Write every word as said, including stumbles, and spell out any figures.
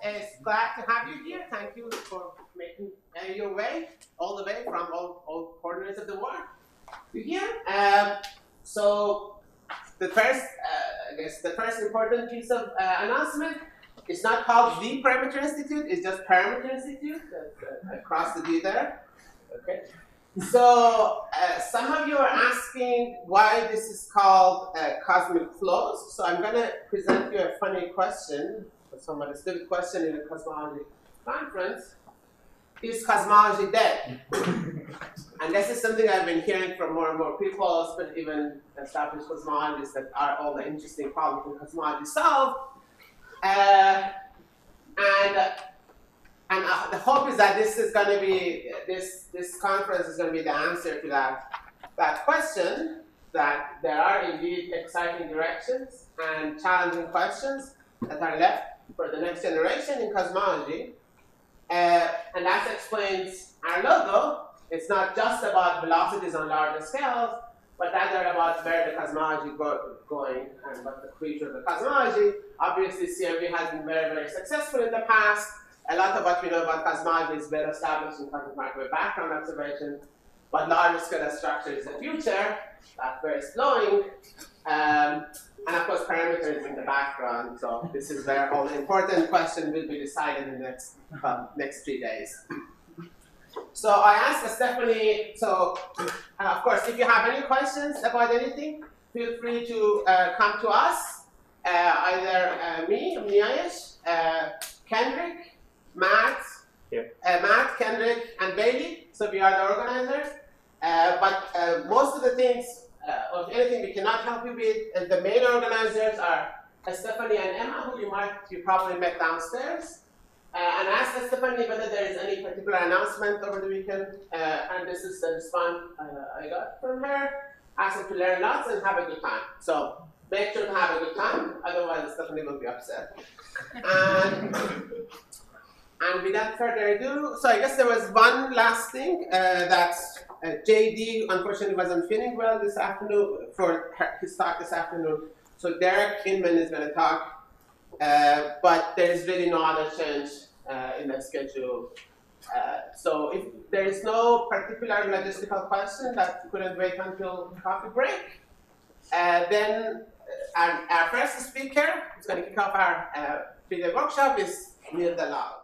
is glad to have you here. Thank you for making uh, your way all the way from all, all corners of the world to here. Um, so the first, uh, I guess, the first important piece of uh, announcement is not called the Perimeter Institute. It's just Perimeter Institute. Uh, across the D there. Okay. So uh, some of you are asking why this is called uh, cosmic flows. So I'm going to present you a funny question, somewhat a stupid question in a cosmology conference. Is cosmology dead? And this is something I've been hearing from more and more people, but even established cosmologists, that are all the interesting problems in cosmology solved. Uh, and uh, And uh, the hope is that this is going to be, this, this conference is going to be the answer to that, that question, that there are indeed exciting directions and challenging questions that are left for the next generation in cosmology. Uh, and that explains our logo. It's not just about velocities on larger scales, but rather about where the cosmology go, going and what the future of the cosmology. Obviously, C M B has been very, very successful in the past. A lot of what we know about cosmology is well established in cosmic microwave background observation, but larger scale structure is the future. That's where it's flowing. Um, and of course, perimeter is in the background. So this is where all the important questions will be decided in the next, uh, next three days. So I asked Stephanie, so uh, of course, if you have any questions about anything, feel free to uh, come to us, uh, either uh, me, Miyayesh, uh, Kendrick, Matt, uh, Matt, Kendrick, and Bailey. So we are the organizers. Uh, but uh, most of the things, uh, of anything we cannot help you with, and the main organizers are uh, Stephanie and Emma, who you might, you probably met downstairs. Uh, and asked Stephanie whether there is any particular announcement over the weekend. Uh, and this is the response uh, I got from her. Asked her to learn lots and have a good time. So make sure to have a good time, otherwise Stephanie will be upset. And, And without further ado, so I guess there was one last thing uh, that uh, J D unfortunately wasn't feeling well this afternoon for her, his talk this afternoon. So Derek Inman is going to talk, uh, but there is really no other change uh, in the schedule. Uh, so if there is no particular logistical question that couldn't wait until coffee break, uh, then uh, our, our first speaker who's going to kick off our uh, video workshop is Neil Dalal.